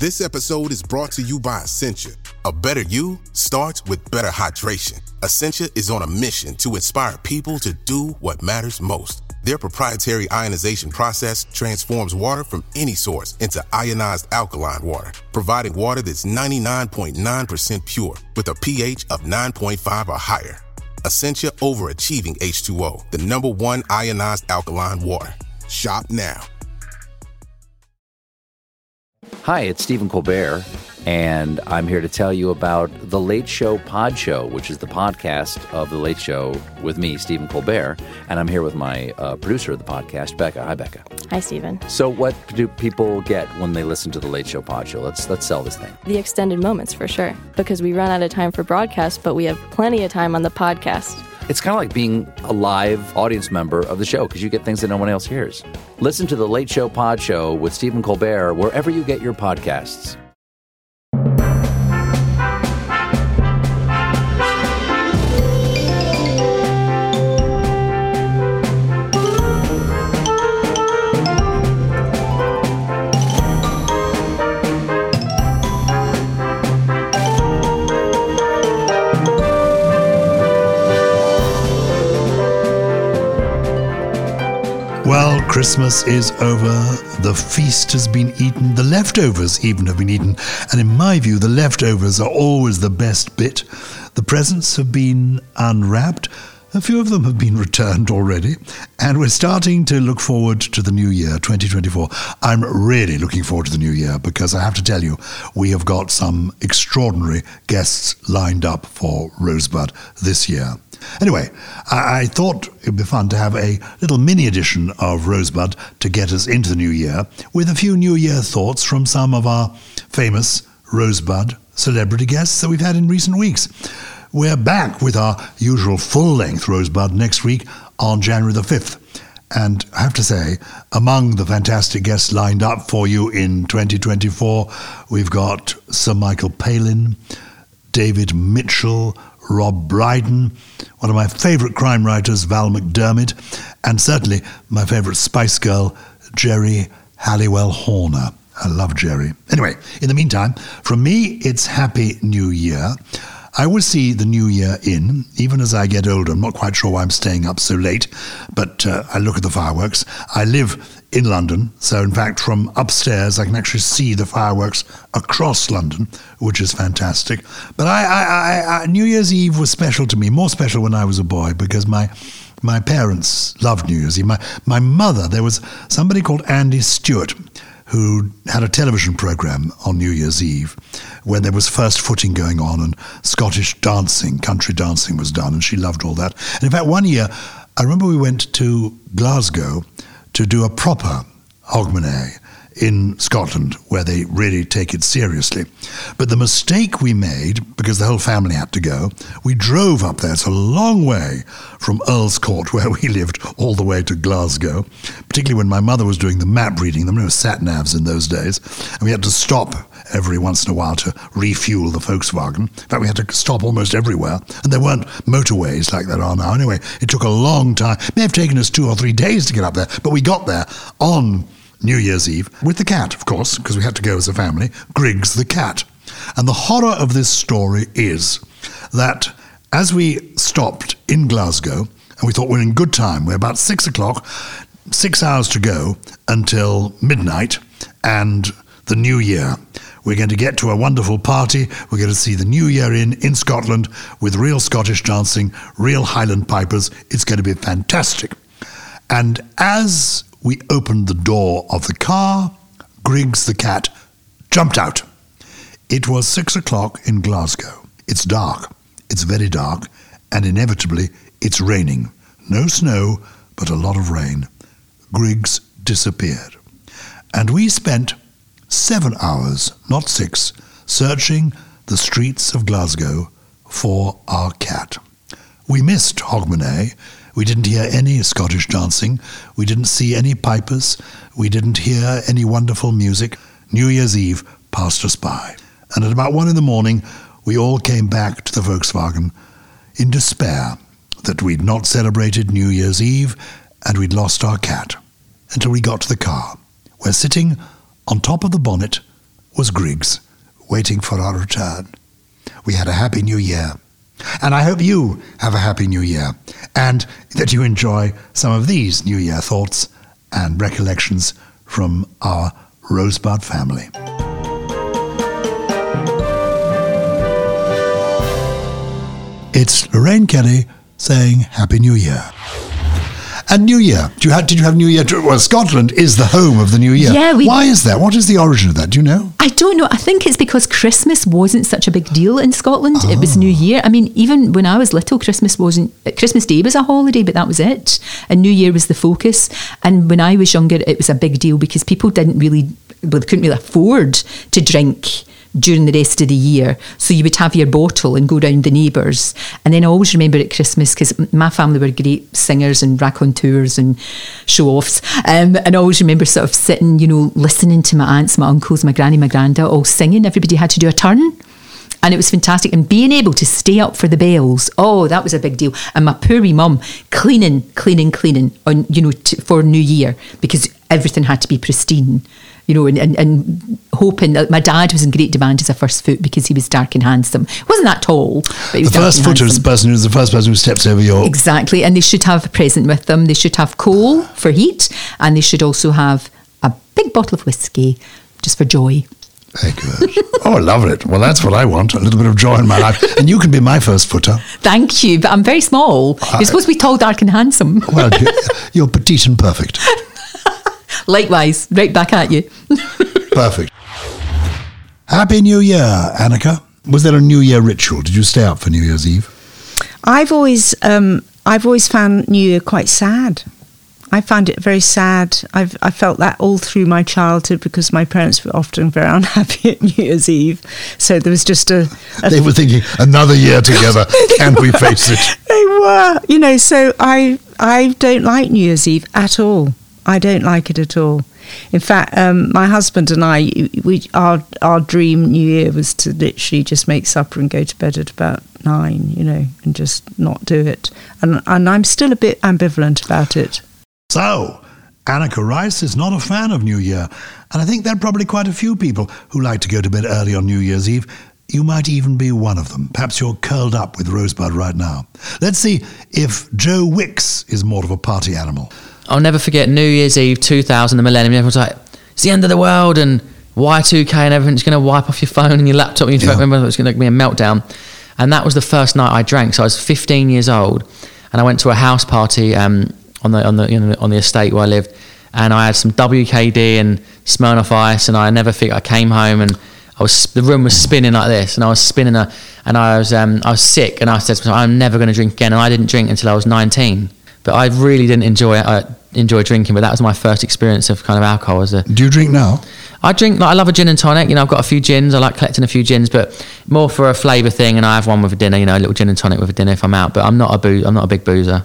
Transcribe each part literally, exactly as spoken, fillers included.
This episode is brought to you by Essentia. A better you starts with better hydration. Essentia is on a mission to inspire people to do what matters most. Their proprietary ionization process transforms water from any source into ionized alkaline water, providing water that's ninety-nine point nine percent pure with a pH of nine point five or higher. Essentia Overachieving H two O, the number one ionized alkaline water. Shop now. Hi, it's Stephen Colbert, and I'm here to tell you about The Late Show Pod Show, which is the podcast of The Late Show with me, Stephen Colbert, and I'm here with my uh, producer of the podcast, Becca. Hi, Becca. Hi, Stephen. So what do people get when they listen to The Late Show Pod Show? Let's let's sell this thing. The extended moments, for sure, because we run out of time for broadcast, but we have plenty of time on the podcast. It's kind of like being a live audience member of the show because you get things that no one else hears. Listen to The Late Show Pod Show with Stephen Colbert wherever you get your podcasts. Well, Christmas is over, the feast has been eaten, the leftovers even have been eaten, and in my view, the leftovers are always the best bit. The presents have been unwrapped, a few of them have been returned already, and we're starting to look forward to the new year, twenty twenty-four. I'm really looking forward to the new year because I have to tell you, we have got some extraordinary guests lined up for Rosebud this year. Anyway, I, I thought it'd be fun to have a little mini edition of Rosebud to get us into the new year with a few New Year thoughts from some of our famous Rosebud celebrity guests that we've had in recent weeks. We're back with our usual full-length Rosebud next week on January the fifth. And I have to say, among the fantastic guests lined up for you in twenty twenty-four, we've got Sir Michael Palin, David Mitchell, Rob Brydon, one of my favourite crime writers, Val McDermid, and certainly my favourite Spice Girl, Jerry Halliwell Horner. I love Jerry. Anyway, in the meantime, from me, it's Happy New Year. I will see the new year in, even as I get older. I'm not quite sure why I'm staying up so late, but uh, I look at the fireworks. I live in London, so in fact from upstairs I can actually see the fireworks across London, which is fantastic. But I, I, I, I, New Year's Eve was special to me, more special when I was a boy, because my my parents loved New Year's Eve. My, my mother, there was somebody called Andy Stewart, who had a television programme on New Year's Eve when there was first footing going on and Scottish dancing, country dancing was done, and she loved all that. And in fact, one year, I remember we went to Glasgow to do a proper Hogmanay in Scotland, where they really take it seriously. But the mistake we made, because the whole family had to go, we drove up there. It's a long way from Earl's Court, where we lived, all the way to Glasgow, particularly when my mother was doing the map reading. There were no sat-navs in those days, and we had to stop every once in a while to refuel the Volkswagen. In fact, we had to stop almost everywhere, and there weren't motorways like there are now. Anyway, it took a long time. It may have taken us two or three days to get up there, but we got there on New Year's Eve with the cat, of course, because we had to go as a family, Griggs the cat. And the horror of this story is that as we stopped in Glasgow, and we thought we're in good time, we're about six o'clock, six hours to go until midnight and the new year. We're going to get to a wonderful party. We're going to see the new year in, in Scotland with real Scottish dancing, real Highland pipers. It's going to be fantastic. And as we opened the door of the car, Griggs the cat jumped out. It was six o'clock in Glasgow. It's dark. It's very dark. And inevitably, it's raining. No snow, but a lot of rain. Griggs disappeared. And we spent seven hours, not six, searching the streets of Glasgow for our cat. We missed Hogmanay. We didn't hear any Scottish dancing. We didn't see any pipers. We didn't hear any wonderful music. New Year's Eve passed us by. And at about one in the morning, we all came back to the Volkswagen in despair that we'd not celebrated New Year's Eve and we'd lost our cat, until we got to the car, where sitting on top of the bonnet was Griggs, waiting for our return. We had a happy new year. And I hope you have a happy new year, and that you enjoy some of these new year thoughts and recollections from our Rosebud family. It's Lorraine Kelly saying Happy New Year. And New Year, do you have, did you have New Year? Well, Scotland is the home of the New Year. Yeah, we, Why is that? What is the origin of that? Do you know? I don't know. I think it's because Christmas wasn't such a big deal in Scotland. Oh. It was New Year. I mean, even when I was little, Christmas wasn't... Christmas Day was a holiday, but that was it. And New Year was the focus. And when I was younger, it was a big deal because people didn't really... Well, they couldn't really afford to drink during the rest of the year. So you would have your bottle and go round the neighbours. And then I always remember at Christmas, because my family were great singers and raconteurs and show-offs, um, and I always remember sort of sitting, you know, listening to my aunts, my uncles, my granny, my granda, all singing. Everybody had to do a turn. And it was fantastic. And being able to stay up for the bells, oh, that was a big deal. And my poor wee mum cleaning, cleaning, cleaning on, you know, t- for New Year, because everything had to be pristine. You know, and, and, and hoping that my dad was in great demand as a first foot because he was dark and handsome. He wasn't that tall, but he was the dark first and footer is handsome. the person who's the first person who steps over your... Exactly, and they should have a present with them. They should have coal for heat, and they should also have a big bottle of whiskey just for joy. Very good. Oh, I love it. Well, that's what I want, a little bit of joy in my life. And you can be my first footer. Thank you, but I'm very small. I, You're supposed to be tall, dark and handsome. Well, you're, you're petite and perfect. Likewise, right back at you. Perfect. Happy New Year, Annika. Was there a New Year ritual? Did you stay up for New Year's Eve? I've always, um, I've always found New Year quite sad. I found it very sad. I've I felt that all through my childhood because my parents were often very unhappy at New Year's Eve. So there was just a... a they were thinking, another year together, can we face it? They were, you know, so I I don't like New Year's Eve at all. I don't like it at all. In fact, um, my husband and I, we our our dream New Year was to literally just make supper and go to bed at about nine, you know, and just not do it. And and I'm still a bit ambivalent about it. So, Annika Rice is not a fan of New Year, and I think there are probably quite a few people who like to go to bed early on New Year's Eve. You might even be one of them. Perhaps you're curled up with Rosebud right now. Let's see if Joe Wicks is more of a party animal. I'll never forget New Year's Eve two thousand, the millennium. Everyone's like, it's the end of the world and Y two K and everything's going to wipe off your phone and your laptop and you don't remember it's going to be a meltdown. And that was the first night I drank. So I was fifteen years old and I went to a house party um, on the on the you know, on the estate where I lived, and I had some W K D and Smirnoff Ice, and I never think I came home and I was the room was spinning like this, and I was spinning a, and I was um, I was sick, and I said to myself, I'm never going to drink again, and I didn't drink until I was nineteen. But I really didn't enjoy it. I enjoy drinking, but that was my first experience of kind of alcohol. As a, Do you drink now? I drink, like, I love a gin and tonic. You know, I've got a few gins. I like collecting a few gins, but more for a flavour thing. And I have one with a dinner. You know, a little gin and tonic with a dinner if I'm out. But I'm not a boo. I'm not a big boozer.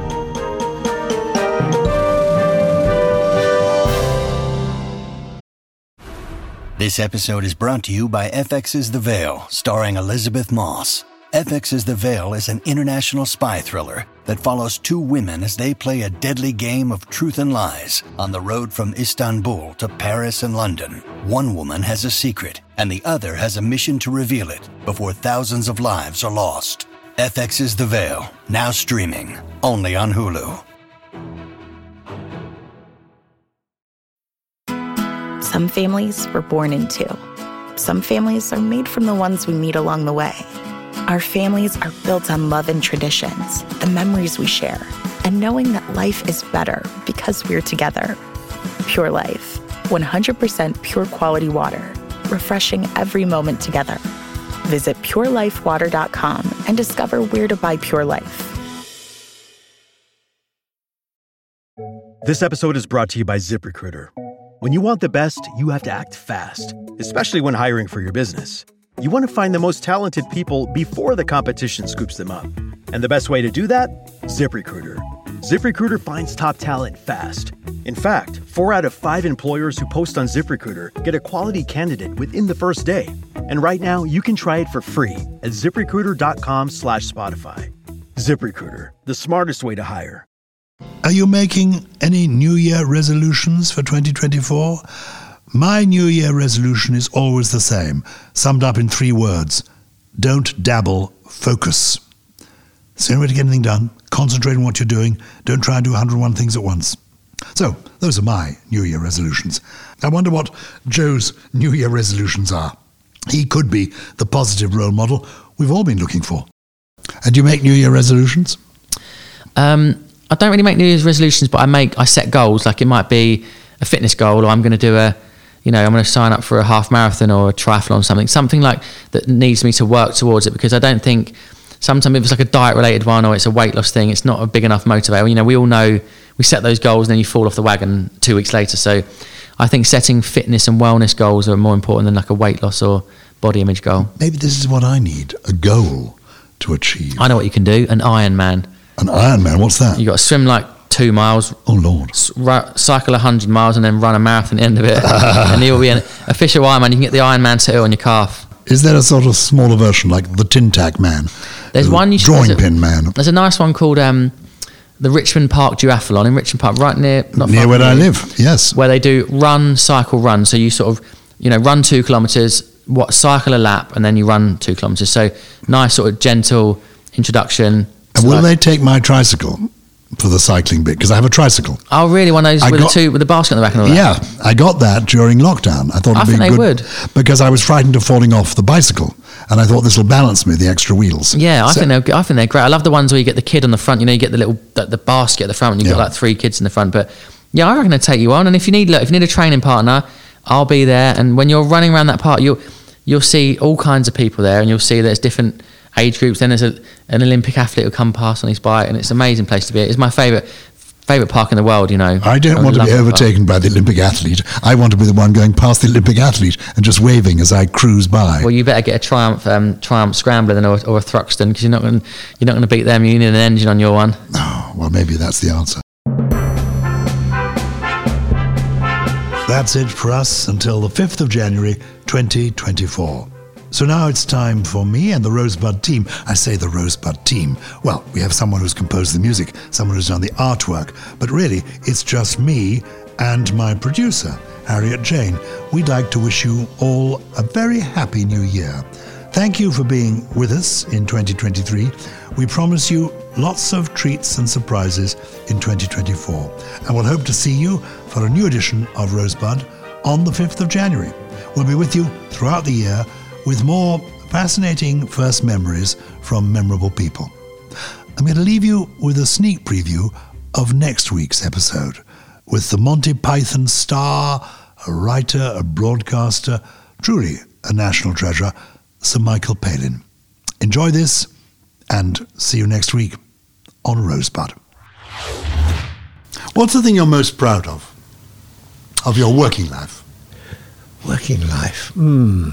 This episode is brought to you by F X's The Veil, starring Elizabeth Moss. F X's The Veil is an international spy thriller that follows two women as they play a deadly game of truth and lies on the road from Istanbul to Paris and London. One woman has a secret, and the other has a mission to reveal it before thousands of lives are lost. F X's The Veil, now streaming, only on Hulu. Some families we're born into. Some families are made from the ones we meet along the way. Our families are built on love and traditions, the memories we share, and knowing that life is better because we're together. Pure Life, one hundred percent pure quality water, refreshing every moment together. Visit pure life water dot com and discover where to buy Pure Life. This episode is brought to you by ZipRecruiter. When you want the best, you have to act fast, especially when hiring for your business. You want to find the most talented people before the competition scoops them up. And the best way to do that? ZipRecruiter. ZipRecruiter finds top talent fast. In fact, four out of five employers who post on ZipRecruiter get a quality candidate within the first day. And right now, you can try it for free at ZipRecruiter.com slash Spotify. ZipRecruiter, the smartest way to hire. Are you making any New Year resolutions for twenty twenty-four? My New Year resolution is always the same, summed up in three words. Don't dabble, focus. It's the only way to get anything done. Concentrate on what you're doing. Don't try and do one hundred and one things at once. So, those are my New Year resolutions. I wonder what Joe's New Year resolutions are. He could be the positive role model we've all been looking for. And do you make New Year resolutions? Um, I don't really make New Year's resolutions, but I make I set goals. Like it might be a fitness goal, or I'm going to do a, you know, I'm going to sign up for a half marathon or a triathlon, something, something like that needs me to work towards it. Because I don't think sometimes if it's like a diet related one or it's a weight loss thing, it's not a big enough motivator. You know, we all know we set those goals and then you fall off the wagon two weeks later. So I think setting fitness and wellness goals are more important than like a weight loss or body image goal. Maybe this is what I need, a goal to achieve. I know what you can do, an Ironman. An Ironman, what's that? You got to swim like two miles. Oh Lord! S- ru- cycle a hundred miles and then run a marathon at the end of it, and you'll be an official Ironman. You can get the Ironman tattoo on your calf. Is there a sort of smaller version like the Tin Tack Man? There's one you should, drawing there's a, pin man. There's a nice one called um, the Richmond Park Duathlon in Richmond Park, right near not near far where near, I live. Yes, where they do run, cycle, run. So you sort of you know run two kilometres, what cycle a lap, and then you run two kilometres. So nice sort of gentle introduction. And will like, they take my tricycle for the cycling bit? Because I have a tricycle. Oh, really? One of those I with got, the two with the basket on the back and all that? Yeah, I got that during lockdown. I thought it'd I be think they good would. because I was frightened of falling off the bicycle, and I thought this will balance me, the extra wheels. Yeah, I So- think they're I think they're great. I love the ones where you get the kid on the front. You know, you get the little the, the basket at the front, and you've Yeah. got like three kids in the front. But yeah, I reckon they'll take you on. And if you need look, if you need a training partner, I'll be there. And when you're running around that park, you'll you'll see all kinds of people there, and you'll see there's different age groups. Then there's a, an Olympic athlete who'll come past on his bike, and it's an amazing place to be. It's my favourite favourite park in the world, you know. I don't want to love be that overtaken by the Olympic athlete. I want to be the one going past the Olympic athlete and just waving as I cruise by. park. Well, you better get a Triumph um, Triumph Scrambler than or, or a Thruxton, because you're not going you're not going to beat them. You need an engine on your one. Oh, well, maybe that's the answer. That's it for us until the fifth of January twenty twenty-four. So now it's time for me and the Rosebud team. I say the Rosebud team. Well, we have someone who's composed the music, someone who's done the artwork, but really it's just me and my producer, Harriet Jane. We'd like to wish you all a very happy new year. Thank you for being with us in twenty twenty-three. We promise you lots of treats and surprises in twenty twenty-four, and we'll hope to see you for a new edition of Rosebud on the fifth of January. We'll be with you throughout the year with more fascinating first memories from memorable people. I'm going to leave you with a sneak preview of next week's episode with the Monty Python star, a writer, a broadcaster, truly a national treasure, Sir Michael Palin. Enjoy this and see you next week on Rosebud. What's the thing you're most proud of, of your working life? Working life? Hmm.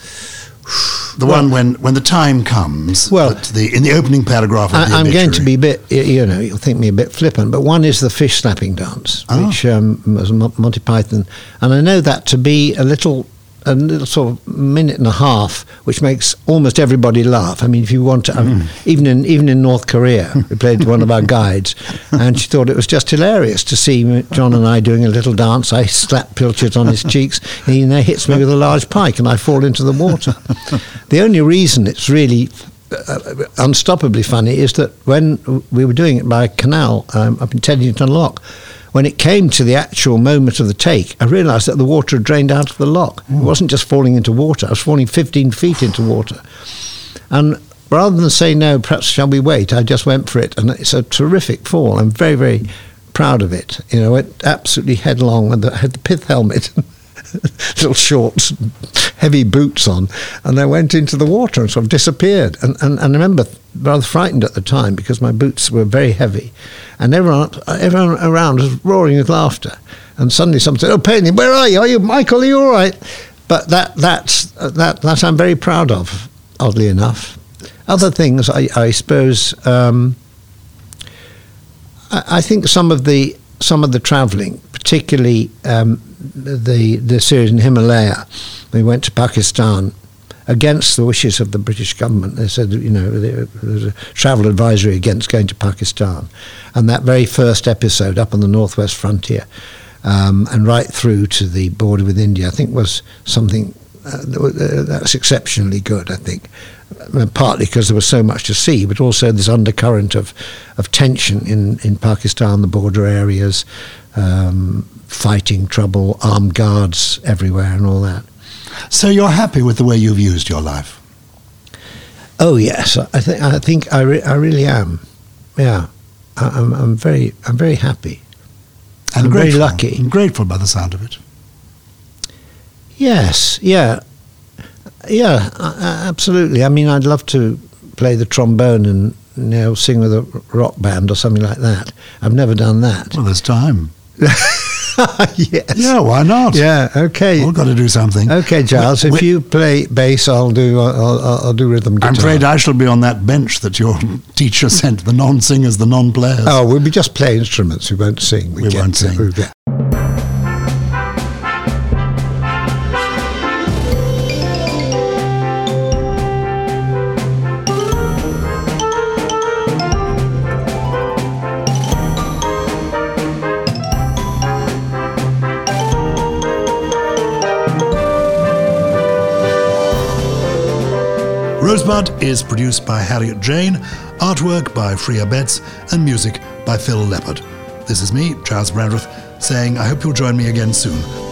The well, one when, when the time comes, well, the, in the opening paragraph of I, the I'm obituary. going to be a bit, you know, you'll think me a bit flippant, but one is the fish slapping dance, oh. which um, was Monty Python. And I know that to be a little, a little sort of minute and a half, which makes almost everybody laugh. I mean, if you want to, I mean, mm. even in even in North Korea, we played one of our guides, and she thought it was just hilarious to see John and I doing a little dance. I slap Pilchard on his cheeks, and he hits me with a large pike, and I fall into the water. The only reason it's really uh, unstoppably funny is that when we were doing it by canal um, up in Teddington Lock, when it came to the actual moment of the take, I realised that the water had drained out of the lock. Mm. It wasn't just falling into water, I was falling fifteen feet into water. And rather than say, no, perhaps shall we wait, I just went for it. And it's a terrific fall. I'm very, very proud of it. You know, it absolutely headlong, and I had the pith helmet, little shorts, heavy boots on, and I went into the water and sort of disappeared. And, and, and I remember rather frightened at the time because my boots were very heavy, and everyone everyone around was roaring with laughter. And suddenly someone said, "Oh, Palin, where are you? Are you Michael? Are you all right?" But that that's that that I'm very proud of. Oddly enough, other things I, I suppose um, I, I think some of the some of the travelling, particularly um, the the series in Himalaya. We went to Pakistan against the wishes of the British government. They said, you know, there was a travel advisory against going to Pakistan. And that very first episode up on the northwest frontier, um, and right through to the border with India, I think was something uh, that's exceptionally good, I think. Partly because there was so much to see, but also this undercurrent of, of tension in, in Pakistan, the border areas, um, fighting trouble, armed guards everywhere and all that. So you're happy with the way you've used your life? Oh yes, I think I think I, re- I really am. Yeah, I, I'm I'm very I'm very happy. And I'm grateful, very lucky. I'm grateful by the sound of it. Yes, yeah. Yeah, uh, absolutely. I mean, I'd love to play the trombone and, you know, sing with a rock band or something like that. I've never done that. Well, there's time. Yes. Yeah, why not? Yeah, okay. We've got to do something. Okay, Giles, we, if you play bass, I'll do I'll, I'll, I'll do rhythm guitar. I'm afraid I shall be on that bench that your teacher sent the non-singers, the non-players. Oh, we'll be just play instruments. We won't sing. We, we won't sing. We'll get, Rosebud is produced by Harriet Jane, artwork by Freya Betts, and music by Phil Leppard. This is me, Charles Brandreth, saying I hope you'll join me again soon